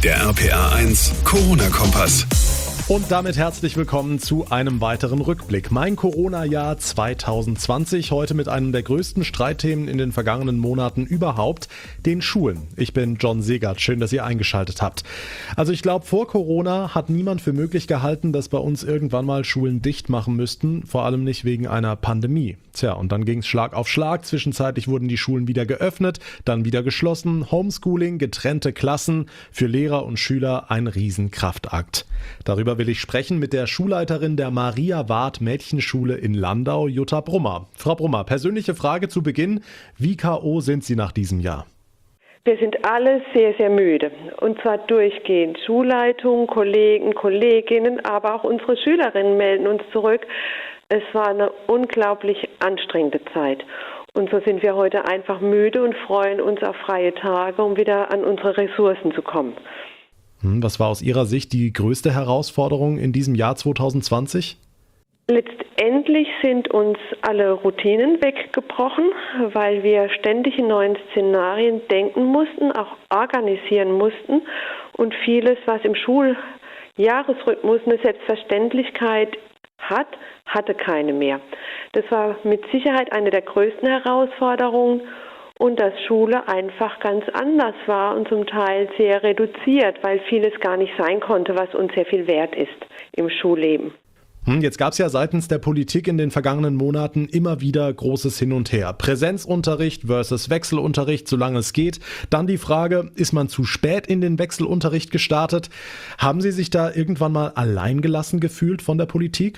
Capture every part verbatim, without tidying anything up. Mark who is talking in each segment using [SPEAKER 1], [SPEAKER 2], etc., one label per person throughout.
[SPEAKER 1] Der R P R eins Corona-Kompass.
[SPEAKER 2] Und damit herzlich willkommen zu einem weiteren Rückblick. Mein Corona-Jahr zwanzig zwanzig, heute mit einem der größten Streitthemen in den vergangenen Monaten überhaupt, den Schulen. Ich bin John Segert, schön, dass ihr eingeschaltet habt. Also ich glaube, vor Corona hat niemand für möglich gehalten, dass bei uns irgendwann mal Schulen dicht machen müssten, vor allem nicht wegen einer Pandemie. Tja, und dann ging es Schlag auf Schlag. Zwischenzeitlich wurden die Schulen wieder geöffnet, dann wieder geschlossen. Homeschooling, getrennte Klassen, für Lehrer und Schüler ein Riesenkraftakt. Darüber will ich sprechen mit der Schulleiterin der Maria-Ward-Mädchenschule in Landau, Jutta Brummer. Frau Brummer, persönliche Frage zu Beginn. Wie K O sind Sie nach diesem Jahr?
[SPEAKER 3] Wir sind alle sehr, sehr müde. Und zwar durchgehend. Schulleitung, Kollegen, Kolleginnen, aber auch unsere Schülerinnen melden uns zurück. Es war eine unglaublich anstrengende Zeit. Und so sind wir heute einfach müde und freuen uns auf freie Tage, um wieder an unsere Ressourcen zu kommen.
[SPEAKER 2] Was war aus Ihrer Sicht die größte Herausforderung in diesem Jahr zwanzig zwanzig?
[SPEAKER 3] Letztendlich sind uns alle Routinen weggebrochen, weil wir ständig in neuen Szenarien denken mussten, auch organisieren mussten und vieles, was im Schuljahresrhythmus eine Selbstverständlichkeit hat, hatte keine mehr. Das war mit Sicherheit eine der größten Herausforderungen. Und dass Schule einfach ganz anders war und zum Teil sehr reduziert, weil vieles gar nicht sein konnte, was uns sehr viel wert ist im Schulleben.
[SPEAKER 2] Jetzt gab es ja seitens der Politik in den vergangenen Monaten immer wieder großes Hin und Her. Präsenzunterricht versus Wechselunterricht, solange es geht. Dann die Frage, ist man zu spät in den Wechselunterricht gestartet? Haben Sie sich da irgendwann mal alleingelassen gefühlt von der Politik?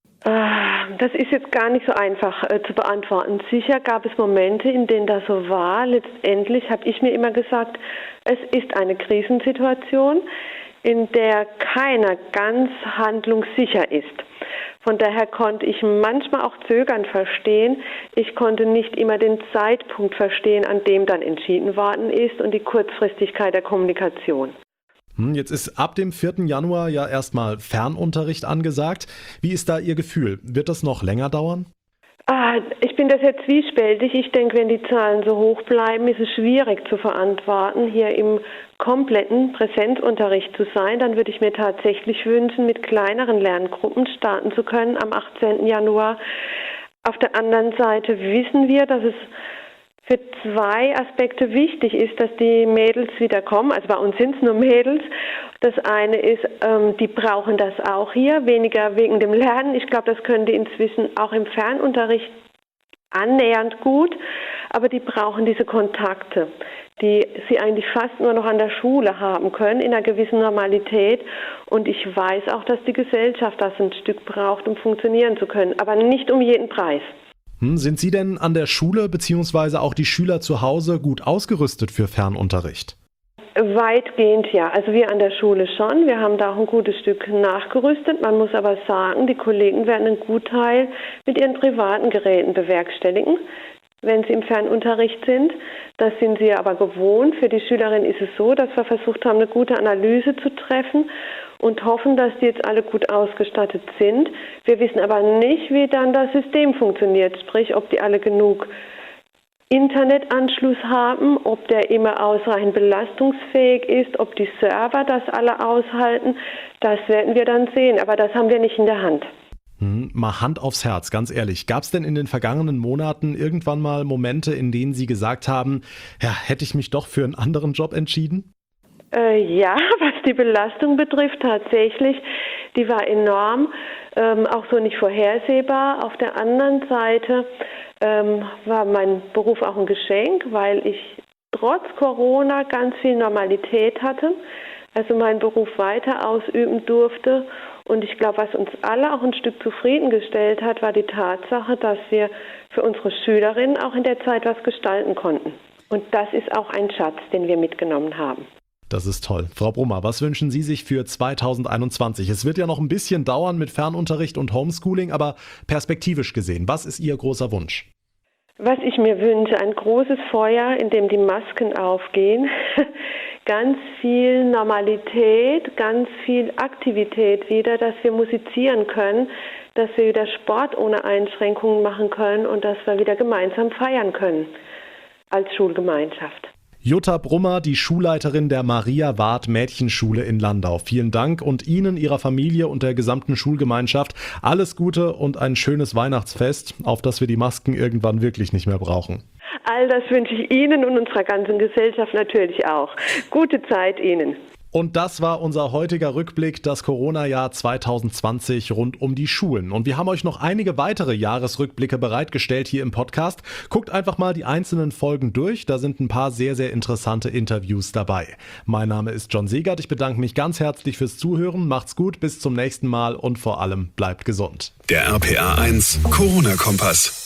[SPEAKER 3] Das ist jetzt gar nicht so einfach äh, zu beantworten. Sicher gab es Momente, in denen das so war. Letztendlich habe ich mir immer gesagt, es ist eine Krisensituation, in der keiner ganz handlungssicher ist. Von daher konnte ich manchmal auch Zögern verstehen. Ich konnte nicht immer den Zeitpunkt verstehen, an dem dann entschieden worden ist und die Kurzfristigkeit der Kommunikation.
[SPEAKER 2] Jetzt ist ab dem vierten Januar ja erstmal Fernunterricht angesagt. Wie ist da Ihr Gefühl? Wird das noch länger dauern?
[SPEAKER 3] Ah, ich bin das jetzt zwiespältig. Ich denke, wenn die Zahlen so hoch bleiben, ist es schwierig zu verantworten, hier im kompletten Präsenzunterricht zu sein. Dann würde ich mir tatsächlich wünschen, mit kleineren Lerngruppen starten zu können am achtzehnten Januar. Auf der anderen Seite wissen wir, dass es für zwei Aspekte wichtig ist, dass die Mädels wieder kommen. Also bei uns sind es nur Mädels. Das eine ist, ähm, die brauchen das auch hier, weniger wegen dem Lernen. Ich glaube, das können die inzwischen auch im Fernunterricht annähernd gut. Aber die brauchen diese Kontakte, die sie eigentlich fast nur noch an der Schule haben können, in einer gewissen Normalität. Und ich weiß auch, dass die Gesellschaft das ein Stück braucht, um funktionieren zu können. Aber nicht um jeden Preis.
[SPEAKER 2] Sind Sie denn an der Schule bzw. auch die Schüler zu Hause gut ausgerüstet für Fernunterricht?
[SPEAKER 3] Weitgehend ja. Also wir an der Schule schon. Wir haben da auch ein gutes Stück nachgerüstet. Man muss aber sagen, die Kollegen werden einen Gutteil mit ihren privaten Geräten bewerkstelligen, wenn sie im Fernunterricht sind. Das sind sie aber gewohnt. Für die Schülerin ist es so, dass wir versucht haben, eine gute Analyse zu treffen und hoffen, dass die jetzt alle gut ausgestattet sind. Wir wissen aber nicht, wie dann das System funktioniert, sprich, ob die alle genug Internetanschluss haben, ob der immer ausreichend belastungsfähig ist, ob die Server das alle aushalten. Das werden wir dann sehen, aber das haben wir nicht in der Hand.
[SPEAKER 2] Hm, mal Hand aufs Herz, ganz ehrlich. Gab es denn in den vergangenen Monaten irgendwann mal Momente, in denen Sie gesagt haben, ja, hätte ich mich doch für einen anderen Job entschieden?
[SPEAKER 3] Äh, ja, was die Belastung betrifft, tatsächlich. Die war enorm, ähm, auch so nicht vorhersehbar. Auf der anderen Seite ähm, war mein Beruf auch ein Geschenk, weil ich trotz Corona ganz viel Normalität hatte, also meinen Beruf weiter ausüben durfte. Und ich glaube, was uns alle auch ein Stück zufriedengestellt hat, war die Tatsache, dass wir für unsere Schülerinnen auch in der Zeit was gestalten konnten. Und das ist auch ein Schatz, den wir mitgenommen haben.
[SPEAKER 2] Das ist toll. Frau Brummer, was wünschen Sie sich für zwanzig einundzwanzig? Es wird ja noch ein bisschen dauern mit Fernunterricht und Homeschooling, aber perspektivisch gesehen, was ist Ihr großer Wunsch?
[SPEAKER 3] Was ich mir wünsche, ein großes Feuer, in dem die Masken aufgehen, ganz viel Normalität, ganz viel Aktivität wieder, dass wir musizieren können, dass wir wieder Sport ohne Einschränkungen machen können und dass wir wieder gemeinsam feiern können als Schulgemeinschaft.
[SPEAKER 2] Jutta Brummer, die Schulleiterin der Maria-Ward-Mädchenschule in Landau. Vielen Dank und Ihnen, Ihrer Familie und der gesamten Schulgemeinschaft alles Gute und ein schönes Weihnachtsfest, auf das wir die Masken irgendwann wirklich nicht mehr brauchen.
[SPEAKER 3] All das wünsche ich Ihnen und unserer ganzen Gesellschaft natürlich auch. Gute Zeit Ihnen.
[SPEAKER 2] Und das war unser heutiger Rückblick, das Corona-Jahr zwanzig zwanzig rund um die Schulen. Und wir haben euch noch einige weitere Jahresrückblicke bereitgestellt hier im Podcast. Guckt einfach mal die einzelnen Folgen durch, da sind ein paar sehr, sehr interessante Interviews dabei. Mein Name ist John Segert, ich bedanke mich ganz herzlich fürs Zuhören, macht's gut, bis zum nächsten Mal und vor allem bleibt gesund.
[SPEAKER 1] Der R P R eins Corona-Kompass.